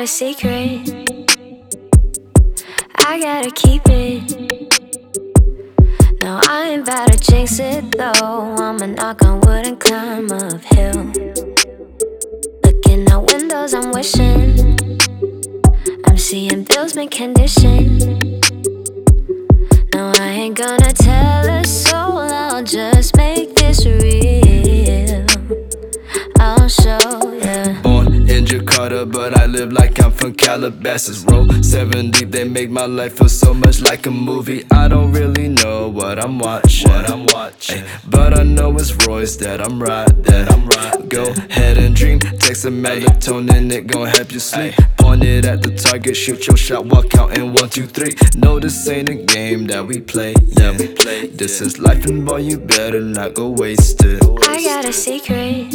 a secret, I gotta keep it. No, I ain't about to jinx it though. I'ma knock on wood and climb uphill. Looking out windows, I'm wishing. I'm seeing bills, mint condition. No, I ain't gonna tell a soul, I'll just make this real. I'll show ya. Born in Jakarta, but I live like I'm from Calabasas. Roll 7 deep, they make my life feel so much like a movie. I don't really know what I'm watching, ay, but I know it's Royce that I'm riding. Go ahead and dream, take some melatonin, it gon' help you sleep. Point it at the target, shoot your shot, walk out in 1, 2, 3. No, this ain't a game that we play, yeah, we play. This is life and boy, you better not go waste it. I got a secret,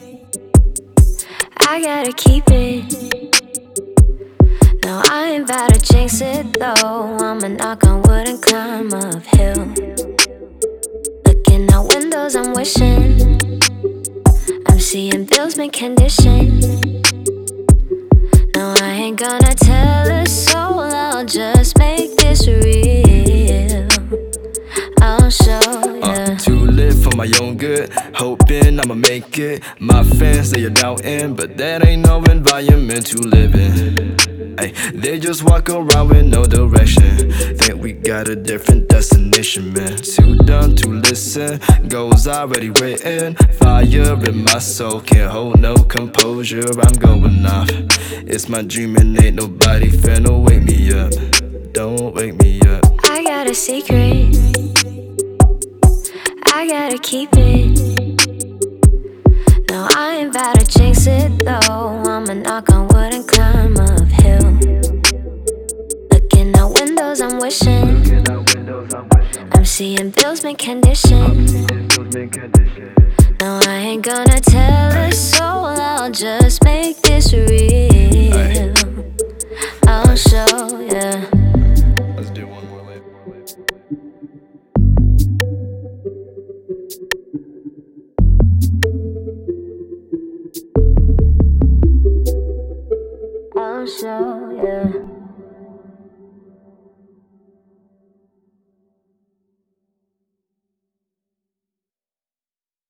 I gotta keep it. No, I ain't about to jinx it though. I'ma knock on wood and climb uphill. Looking out windows, I'm wishing. I'm seeing bills, mint condition. No, I ain't gonna tell a soul, I'll just make this real. I'll show ya. Too lit for my own good, hoping I'ma make it. My fans, they are doubting, but that ain't no environment to live in. Ay, they just walk around with no direction. Think we got a different destination, man. Too dumb to listen, goals already written. Fire in my soul, can't hold no composure. I'm going off. It's my dream and ain't nobody finna wake me up. Don't wake me up. I got a secret, I gotta keep it. No, I ain't about to jinx it though. I'ma knock on wood and climb uphill. Looking out windows, I'm wishing. I'm seeing bills, mint condition. No, I ain't gonna tell a soul, I'll just make this real. I'll show ya.